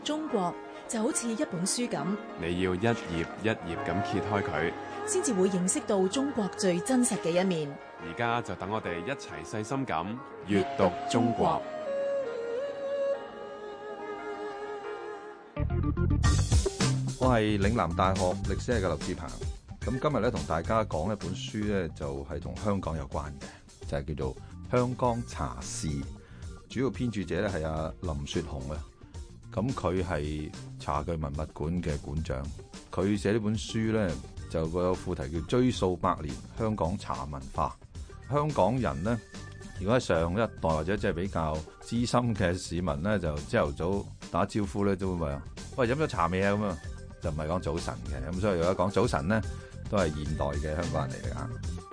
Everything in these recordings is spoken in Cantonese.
中國就好似一本書咁， 你要一頁一頁咁揭開佢， 先至會認識到中國最真實嘅一面。 而家就等我哋一齊細心咁閱讀中國。 我係嶺南大學歷史系嘅劉志鵬，咁今日咧同大家講一本書咧，就係同香港有關嘅，就係叫做《香港茶事》，主要編著者咧係阿林雪紅啊。咁佢係茶具文物館嘅館長，佢寫呢本書咧就個副題叫《追溯百年香港茶文化》。香港人咧，如果喺上一代或者即係比較資深嘅市民咧，就朝頭早打招呼咧都會話：喂，飲咗茶未啊？咁啊，就唔係講早晨嘅。咁所以如果講早晨咧，都係現代嘅香港人嚟㗎。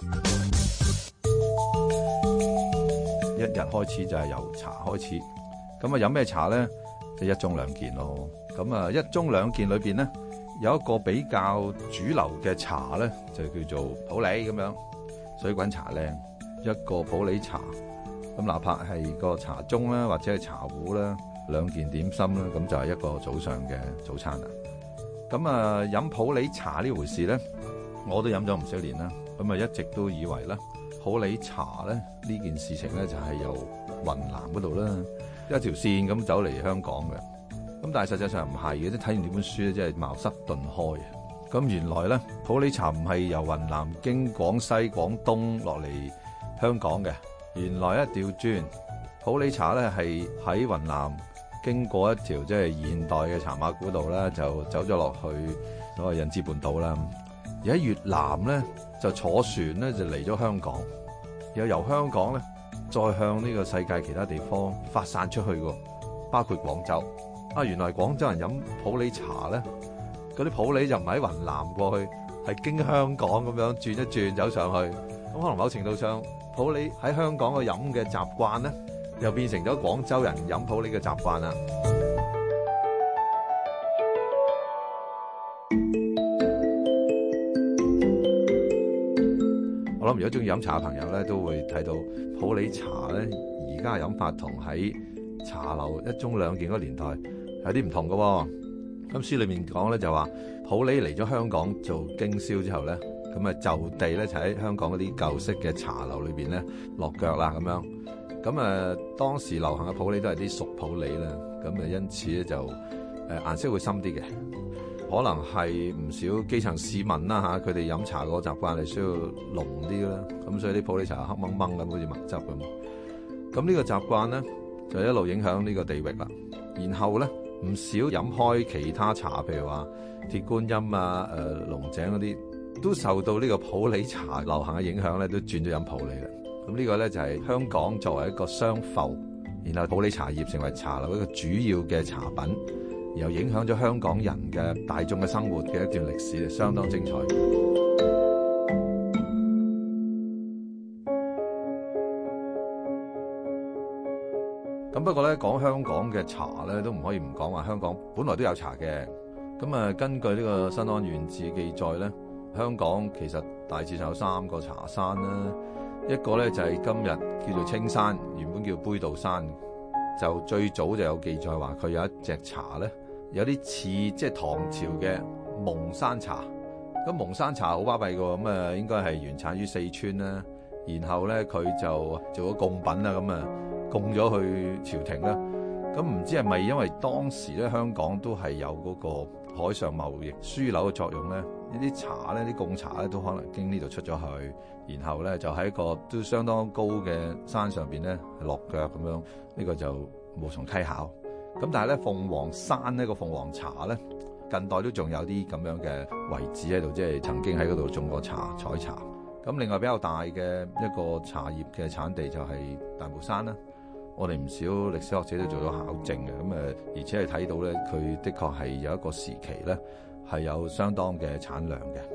一日開始就係由茶開始，咁啊飲咩茶咧？就一盅兩件咯。咁啊一盅兩件裏邊咧，有一個比較主流嘅茶咧，就叫做普洱咁樣，水滾茶靚一個普洱茶。咁哪怕係個茶盅啦，或者係茶壺啦，兩件點心啦，咁就係一個早上嘅早餐啦。咁啊飲普洱茶呢回事咧，我都飲咗唔少年啦。咁啊一直都以為咧，普洱茶咧呢件事情咧就係由雲南嗰度啦一條線咁走嚟香港嘅。咁但係實際上唔係嘅，即係睇完呢本書咧，真係茅塞頓開。咁原來咧普洱茶唔係由雲南經廣西、廣東落嚟香港嘅，原來一調轉，普洱茶咧係喺雲南經過一條即係現代嘅茶馬古道啦，就走咗落去所謂印支半島啦。而喺越南咧就坐船咧就嚟咗香港，又由香港咧再向呢個世界其他地方發散出去喎，包括廣州。原來廣州人飲普洱茶咧，嗰啲普洱就唔喺雲南過去，係經香港咁樣轉一轉走上去。咁可能某程度上，普洱喺香港嘅飲嘅習慣咧，又變成咗廣州人飲普洱嘅習慣啦。我諗如果中意飲茶嘅朋友咧，都會睇到普洱茶咧，而家嘅飲法同喺茶樓一盅兩件嗰個年代有啲唔同嘅喎。咁書裏面講咧就話，普洱嚟咗香港做經銷之後咧，咁啊就地咧就喺香港嗰啲舊式嘅茶樓裏邊咧落腳啦咁樣。咁啊當時流行嘅普洱都係啲熟普洱啦，咁啊因此咧就顏色會深啲嘅。可能係唔少基層市民啦嚇，佢哋飲茶個習慣係需要濃啲啦，咁所以啲普洱茶黑掹掹咁，好似墨汁咁。咁呢個習慣咧就一路影響呢個地域啦。然後咧唔少飲開其他茶，譬如話鐵觀音啊、龍井嗰啲，都受到呢個普洱茶流行嘅影響咧，都轉咗飲普洱啦。咁呢個咧就係香港作為一個商埠，然後普洱茶葉成為茶樓一個主要嘅茶品。又影響咗香港人嘅大眾嘅生活嘅一段歷史，相當精彩。咁不過咧，講香港嘅茶咧，都唔可以唔講話香港本來都有茶嘅。咁啊，根據呢個《新安縣志》記載咧，香港其實大致上有3個茶山啦，一個咧就係今日叫做青山，原本叫杯渡山，就最早就有記載話佢有一隻茶咧。有啲似即係唐朝嘅蒙山茶，咁蒙山茶好巴閉㗎，咁啊應該係原產於四川啦，然後咧佢就做咗貢品啦，咁啊貢咗去朝廷啦，咁唔知係咪因為當時咧香港都係有嗰個海上貿易樞紐嘅作用咧？呢啲茶咧，啲貢茶咧都可能經呢度出咗去，然後咧就喺一個都相當高嘅山上邊咧落腳咁樣，呢個就無從稽考。咁但係咧，鳳凰山呢個鳳凰茶咧，近代都仲有啲咁樣嘅遺址喺度，即係曾經喺嗰度種過茶、採茶。咁另外比較大嘅一個茶葉嘅產地就係大帽山啦。我哋唔少歷史學者都做咗考證嘅，咁而且係睇到咧，佢的確係有一個時期咧係有相當嘅產量嘅。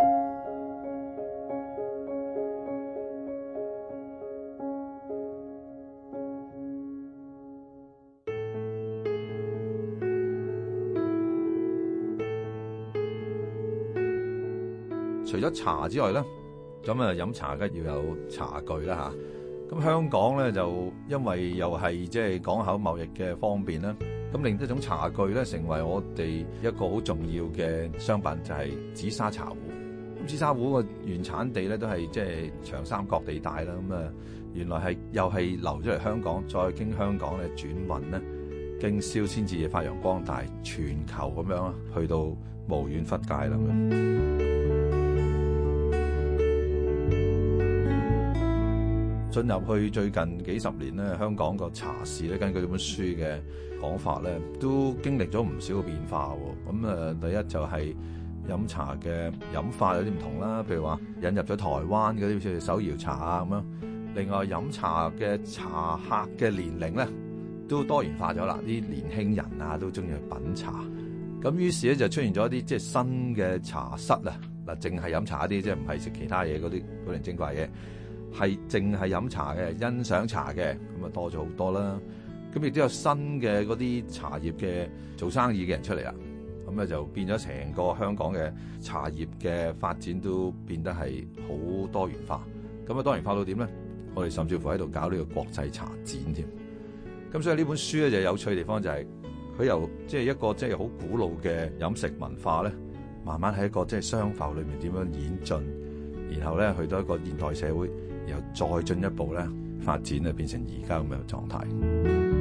除咗茶之外咧，咁啊飲茶梗要有茶具啦吓。咁香港咧就因為又係即係港口貿易嘅方便啦， 咁另一種茶具咧，成為我哋一個好重要嘅商品，就係紫砂茶壺。咁紫砂壺個原產地咧都係即係長三角地帶啦。咁啊，原來係又係流咗嚟香港，再經香港咧轉運咧，經銷先至發揚光大，全球咁樣去到無遠弗屆啦。進入去最近幾十年咧，香港個茶市咧，根據呢本書嘅講法咧，都經歷咗唔少嘅變化喎。咁啊，第一就係飲茶嘅飲法有啲唔同啦，譬如話引入咗台灣嗰啲好似手搖茶啊咁樣。另外飲茶嘅茶客嘅年齡咧都多元化咗啦，啲年輕人啊都中意去品茶。咁於是咧就出現咗一啲即係新嘅茶室啊，嗱，淨係飲茶一啲，即係唔係食其他嘢嗰啲古靈精怪嘢。係淨係飲茶嘅，欣賞茶嘅，咁啊多咗好多啦。咁亦都有新嘅嗰啲茶葉嘅做生意嘅人出嚟啦。咁咧就變咗成個香港嘅茶葉嘅發展都變得係好多元化。咁啊多元化到點咧？我哋甚至乎喺度搞呢個國際茶展添。咁所以呢本書咧就有趣嘅地方就係佢由即係一個即係好古老嘅飲食文化咧，慢慢喺一個即係商埠裏面點樣演進，然後咧去到一個現代社會。然後再進一步咧發展咧，變成而家咁嘅狀態。